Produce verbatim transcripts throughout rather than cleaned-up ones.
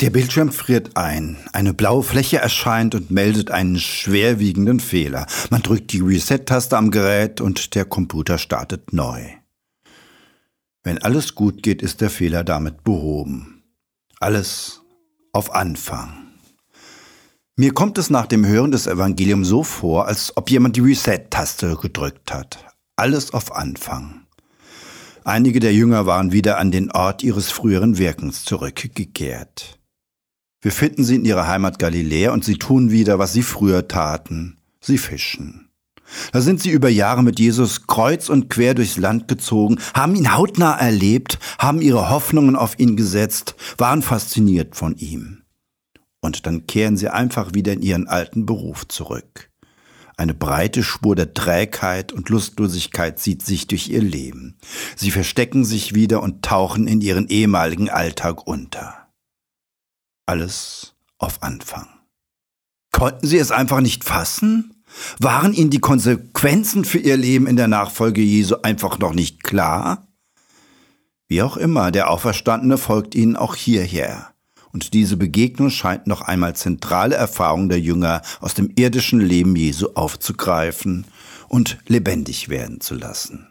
Der Bildschirm friert ein. Eine blaue Fläche erscheint und meldet einen schwerwiegenden Fehler. Man drückt die Reset-Taste am Gerät und der Computer startet neu. Wenn alles gut geht, ist der Fehler damit behoben. Alles auf Anfang. Mir kommt es nach dem Hören des Evangeliums so vor, als ob jemand die Reset-Taste gedrückt hat. Alles auf Anfang. Einige der Jünger waren wieder an den Ort ihres früheren Wirkens zurückgekehrt. Wir finden sie in ihrer Heimat Galiläa und sie tun wieder, was sie früher taten. Sie fischen. Da sind sie über Jahre mit Jesus kreuz und quer durchs Land gezogen, haben ihn hautnah erlebt, haben ihre Hoffnungen auf ihn gesetzt, waren fasziniert von ihm. Und dann kehren sie einfach wieder in ihren alten Beruf zurück. Eine breite Spur der Trägheit und Lustlosigkeit zieht sich durch ihr Leben. Sie verstecken sich wieder und tauchen in ihren ehemaligen Alltag unter. Alles auf Anfang. Konnten sie es einfach nicht fassen? Waren ihnen die Konsequenzen für ihr Leben in der Nachfolge Jesu einfach noch nicht klar? Wie auch immer, der Auferstandene folgt ihnen auch hierher. Und diese Begegnung scheint noch einmal zentrale Erfahrungen der Jünger aus dem irdischen Leben Jesu aufzugreifen und lebendig werden zu lassen.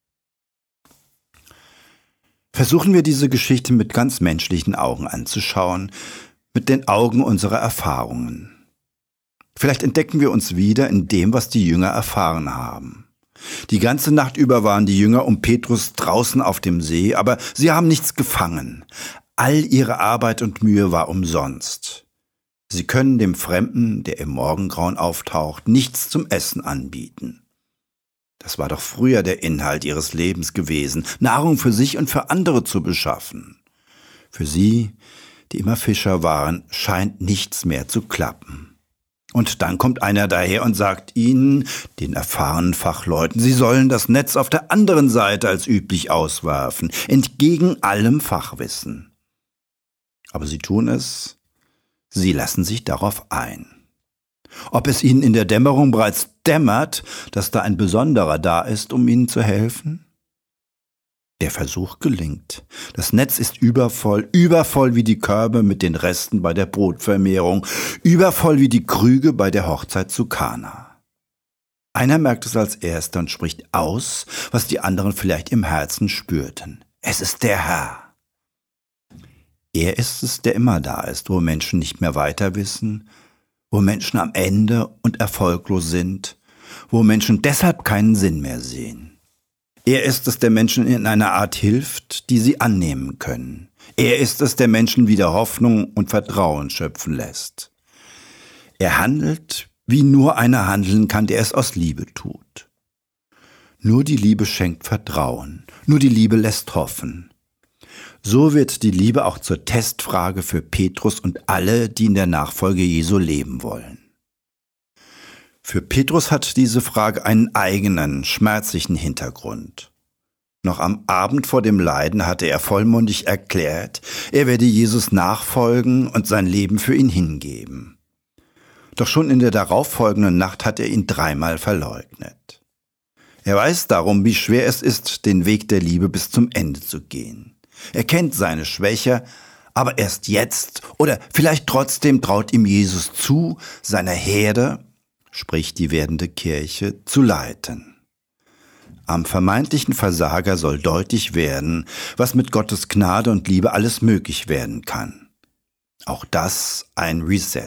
Versuchen wir diese Geschichte mit ganz menschlichen Augen anzuschauen, mit den Augen unserer Erfahrungen. Vielleicht entdecken wir uns wieder in dem, was die Jünger erfahren haben. Die ganze Nacht über waren die Jünger um Petrus draußen auf dem See, aber sie haben nichts gefangen. All ihre Arbeit und Mühe war umsonst. Sie können dem Fremden, der im Morgengrauen auftaucht, nichts zum Essen anbieten. Das war doch früher der Inhalt ihres Lebens gewesen, Nahrung für sich und für andere zu beschaffen. Für sie, die immer Fischer waren, scheint nichts mehr zu klappen. Und dann kommt einer daher und sagt ihnen, den erfahrenen Fachleuten, sie sollen das Netz auf der anderen Seite als üblich auswerfen, entgegen allem Fachwissen. Aber sie tun es, sie lassen sich darauf ein. Ob es ihnen in der Dämmerung bereits dämmert, dass da ein Besonderer da ist, um ihnen zu helfen? Der Versuch gelingt. Das Netz ist übervoll, übervoll wie die Körbe mit den Resten bei der Brotvermehrung, übervoll wie die Krüge bei der Hochzeit zu Kana. Einer merkt es als erster und spricht aus, was die anderen vielleicht im Herzen spürten. Es ist der Herr. Er ist es, der immer da ist, wo Menschen nicht mehr weiter wissen, wo Menschen am Ende und erfolglos sind, wo Menschen deshalb keinen Sinn mehr sehen. Er ist es, der Menschen in einer Art hilft, die sie annehmen können. Er ist es, der Menschen wieder Hoffnung und Vertrauen schöpfen lässt. Er handelt, wie nur einer handeln kann, der es aus Liebe tut. Nur die Liebe schenkt Vertrauen, nur die Liebe lässt hoffen. So wird die Liebe auch zur Testfrage für Petrus und alle, die in der Nachfolge Jesu leben wollen. Für Petrus hat diese Frage einen eigenen, schmerzlichen Hintergrund. Noch am Abend vor dem Leiden hatte er vollmundig erklärt, er werde Jesus nachfolgen und sein Leben für ihn hingeben. Doch schon in der darauffolgenden Nacht hat er ihn dreimal verleugnet. Er weiß darum, wie schwer es ist, den Weg der Liebe bis zum Ende zu gehen. Er kennt seine Schwäche, aber erst jetzt oder vielleicht trotzdem traut ihm Jesus zu, seiner Herde, sprich die werdende Kirche, zu leiten. Am vermeintlichen Versager soll deutlich werden, was mit Gottes Gnade und Liebe alles möglich werden kann. Auch das ein Reset.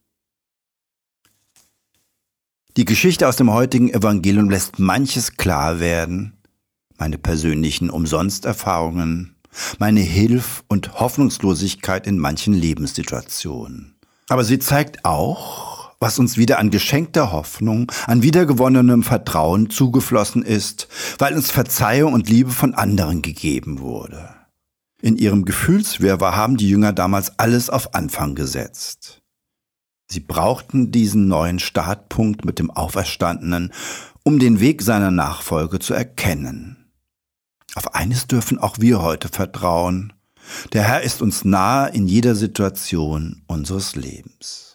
Die Geschichte aus dem heutigen Evangelium lässt manches klar werden, meine persönlichen Umsonsterfahrungen, meine Hilf- und Hoffnungslosigkeit in manchen Lebenssituationen. Aber sie zeigt auch, was uns wieder an geschenkter Hoffnung, an wiedergewonnenem Vertrauen zugeflossen ist, weil uns Verzeihung und Liebe von anderen gegeben wurde. In ihrem Gefühlswirrwarr haben die Jünger damals alles auf Anfang gesetzt. Sie brauchten diesen neuen Startpunkt mit dem Auferstandenen, um den Weg seiner Nachfolge zu erkennen. Auf eines dürfen auch wir heute vertrauen. Der Herr ist uns nahe in jeder Situation unseres Lebens.